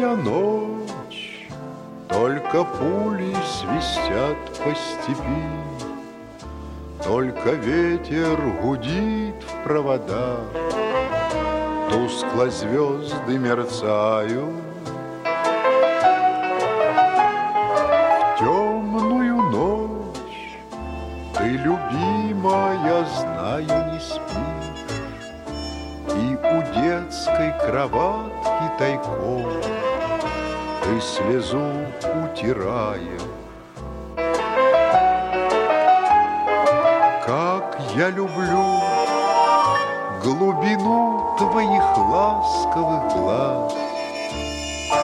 темная ночь, только пули свистят по степи, только ветер гудит в проводах, тускло звезды мерцают. В темную ночь ты, любимая, знаю, не спишь, и у детской кроватки тайком ты слезу утираешь. Как я люблю глубину твоих ласковых глаз,